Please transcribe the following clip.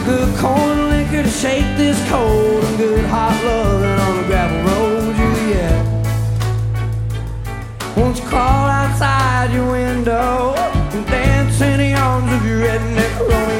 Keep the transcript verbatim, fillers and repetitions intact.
good corn liquor to shake this cold, and good hot loving on the gravel road, Juliet. Won't you crawl outside your window and dance in the arms of your redneck Romeo?